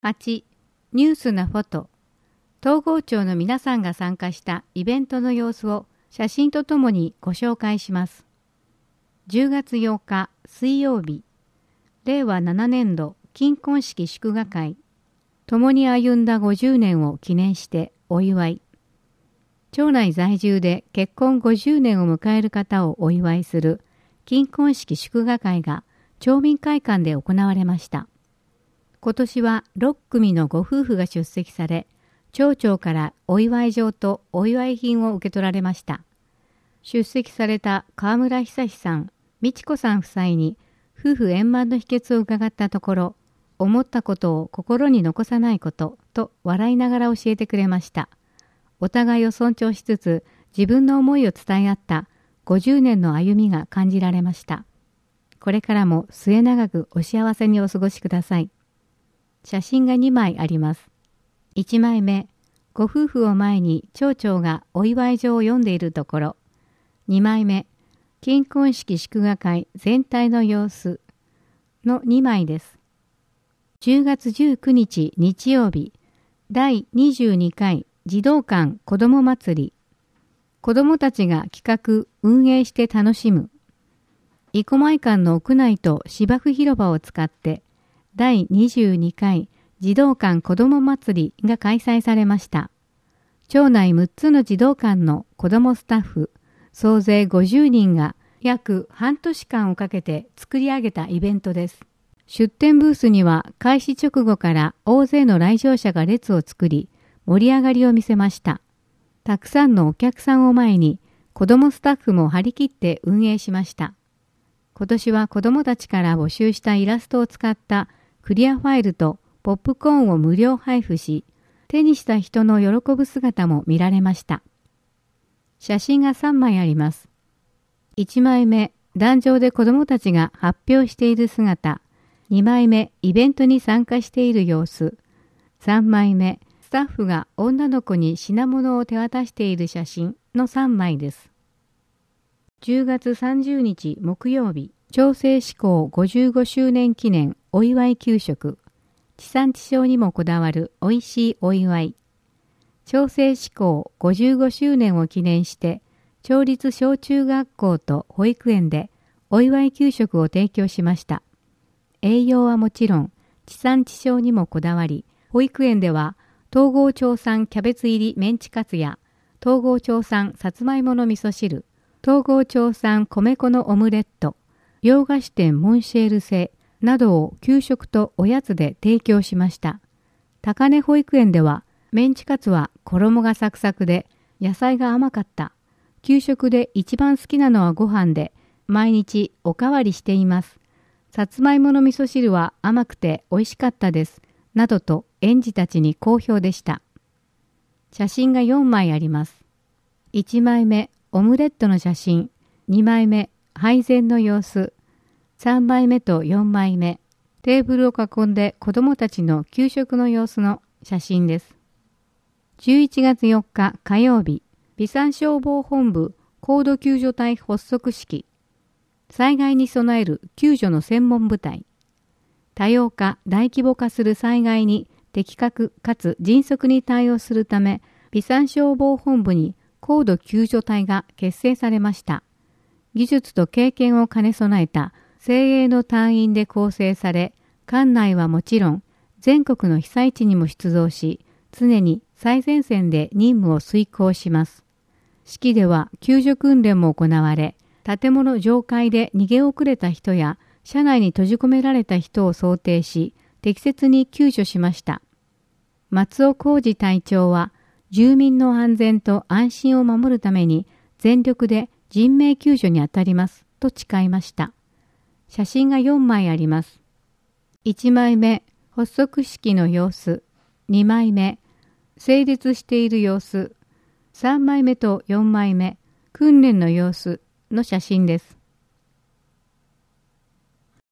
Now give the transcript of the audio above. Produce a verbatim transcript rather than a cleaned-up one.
はち. ニュースなフォト。東郷町の皆さんが参加したイベントの様子を写真とともにご紹介します。じゅうがつようか水曜日、れいわななねんど金婚式祝賀会、共に歩んだごじゅうねんを記念してお祝い。町内在住で結婚ごじゅうねんを迎える方をお祝いする金婚式祝賀会が町民会館で行われました。今年はろっくみのご夫婦が出席され、町長からお祝い状とお祝い品を受け取られました。出席された川村久さん、美智子さん夫妻に夫婦円満の秘訣を伺ったところ、思ったことを心に残さないことと笑いながら教えてくれました。お互いを尊重しつつ自分の思いを伝え合ったごじゅうねんの歩みが感じられました。これからも末永くお幸せにお過ごしください。写真がにまいあります。いちまいめ、ご夫婦を前に町長がお祝い状を読んでいるところ。にまいめ、金婚式祝賀会全体の様子のにまいです。じゅうがつじゅうくにち日曜日、だいにじゅうにかい児童館子ども祭り。子どもたちが企画・運営して楽しむ。生駒館の屋内と芝生広場を使ってだいにじゅうにかい児童館子ども祭りが開催されました。町内むっつの児童館の子どもスタッフ、総勢ごじゅうにんが約半年間をかけて作り上げたイベントです。出店ブースには開始直後から大勢の来場者が列を作り、盛り上がりを見せました。たくさんのお客さんを前に、子どもスタッフも張り切って運営しました。今年は子どもたちから募集したイラストを使ったクリアファイルとポップコーンを無料配布し、手にした人の喜ぶ姿も見られました。写真がさんまいあります。いちまいめ、壇上で子どもたちが発表している姿。にまいめ、イベントに参加している様子。さんまいめ、スタッフが女の子に品物を手渡している写真のさんまいです。じゅうがつさんじゅうにち木曜日、町制施行ごじゅうごしゅうねん記念お祝い給食。地産地消にもこだわるおいしいお祝い。町制施行ごじゅうごしゅうねんを記念して、町立小中学校と保育園でお祝い給食を提供しました。栄養はもちろん、地産地消にもこだわり、保育園では東郷町産キャベツ入りメンチカツや、東郷町産さつまいもの味噌汁、東郷町産米粉のオムレット、洋菓子店モンシェール製などを給食とおやつで提供しました。高根保育園ではメンチカツは衣がサクサクで野菜が甘かった。給食で一番好きなのはご飯で毎日おかわりしています。さつまいもの味噌汁は甘くて美味しかったです。などと園児たちに好評でした。写真がよんまいあります。いちまいめ、オムレットの写真。にまいめ、配膳の様子。さんまいめとよんまいめ、テーブルを囲んで子どもたちの給食の様子の写真です。じゅういちがつよっか火曜日、備産消防本部高度救助隊発足式。災害に備える救助の専門部隊。多様化、大規模化する災害に的確かつ迅速に対応するため、備産消防本部に高度救助隊が結成されました。技術と経験を兼ね備えた精鋭の隊員で構成され、管内はもちろん全国の被災地にも出動し、常に最前線で任務を遂行します。式では救助訓練も行われ、建物上階で逃げ遅れた人や車内に閉じ込められた人を想定し、適切に救助しました。松尾浩二隊長は、住民の安全と安心を守るために全力で人命救助に当たりますと誓いました。写真がよんまいあります。いちまいめ、発足式の様子。にまいめ、成立している様子。さんまいめとよんまいめ、訓練の様子の写真です。